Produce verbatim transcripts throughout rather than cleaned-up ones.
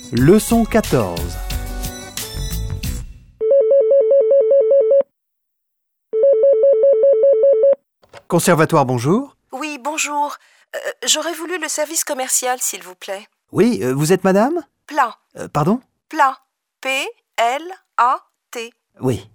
Leçon quatorze. Conservatoire, bonjour. Oui, bonjour. Euh, j'aurais voulu le service commercial, s'il vous plaît. Oui, euh, vous êtes madame Plat. Euh, Pardon Plat. P L A T. Oui.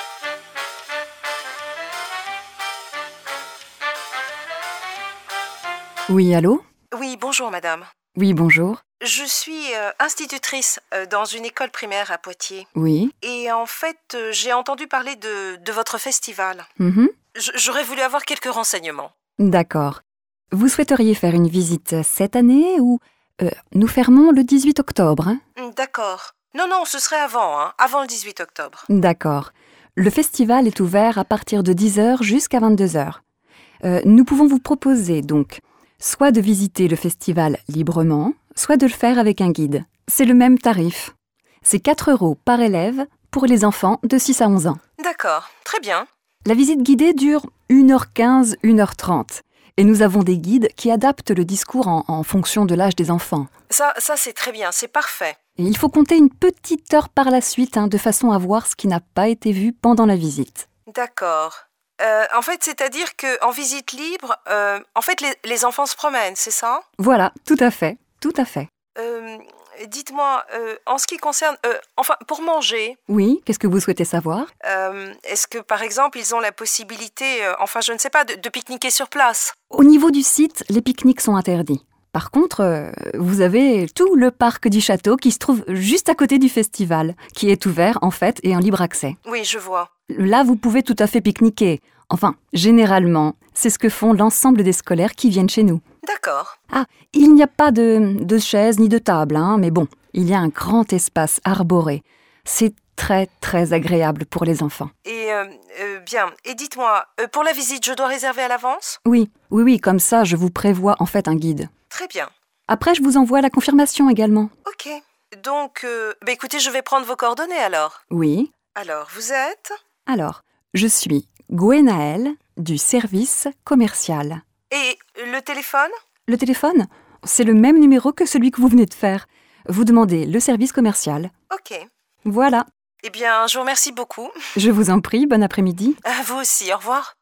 Oui, allô? Oui, bonjour, madame. Oui, bonjour. Je suis euh, institutrice euh, dans une école primaire à Poitiers. Oui. Et en fait, euh, j'ai entendu parler de, de votre festival. Mhm. J- J'aurais voulu avoir quelques renseignements. D'accord. Vous souhaiteriez faire une visite cette année ou... euh, nous fermons le dix-huit octobre, hein? Hmm, D'accord. Non, non, ce serait avant, hein, avant le dix-huit octobre. D'accord. Le festival est ouvert à partir de dix heures jusqu'à vingt-deux heures. Euh, nous pouvons vous proposer donc soit de visiter le festival librement, soit de le faire avec un guide. C'est le même tarif. C'est quatre euros par élève pour les enfants de six à onze ans. D'accord, très bien. La visite guidée dure une heure quinze, une heure trente. Et nous avons des guides qui adaptent le discours en, en fonction de l'âge des enfants. Ça, ça c'est très bien, c'est parfait. Et il faut compter une petite heure par la suite, hein, de façon à voir ce qui n'a pas été vu pendant la visite. D'accord. Euh, en fait, c'est-à-dire qu'en visite libre, euh, en fait, les, les enfants se promènent, c'est ça? Voilà, tout à fait, tout à fait. Euh, dites-moi, euh, en ce qui concerne... euh, enfin, pour manger, Oui, qu'est-ce que vous souhaitez savoir? euh, est-ce que, par exemple, ils ont la possibilité, euh, enfin, je ne sais pas, de, de pique-niquer sur place? Au niveau du site, les pique-niques sont interdits. Par contre, euh, vous avez tout le parc du château qui se trouve juste à côté du festival, qui est ouvert en fait et en libre accès. Oui, je vois. Là, vous pouvez tout à fait pique-niquer. Enfin, généralement, c'est ce que font l'ensemble des scolaires qui viennent chez nous. D'accord. Ah, il n'y a pas de, de chaises ni de table, hein, mais bon, il y a un grand espace arboré. C'est très, très agréable pour les enfants. Et, euh, euh, bien, et dites-moi, euh, pour la visite, je dois réserver à l'avance? Oui, oui, oui, comme ça, je vous prévois en fait un guide. Très bien. Après, je vous envoie la confirmation également. Ok. Donc, euh, bah, écoutez, je vais prendre vos coordonnées alors. Oui. Alors, vous êtes? Alors, je suis Gwenaëlle du service commercial. Et le téléphone? Le téléphone, c'est le même numéro que celui que vous venez de faire. Vous demandez le service commercial. Ok. Voilà. Eh bien, je vous remercie beaucoup. Je vous en prie, bon après-midi. À vous aussi, au revoir.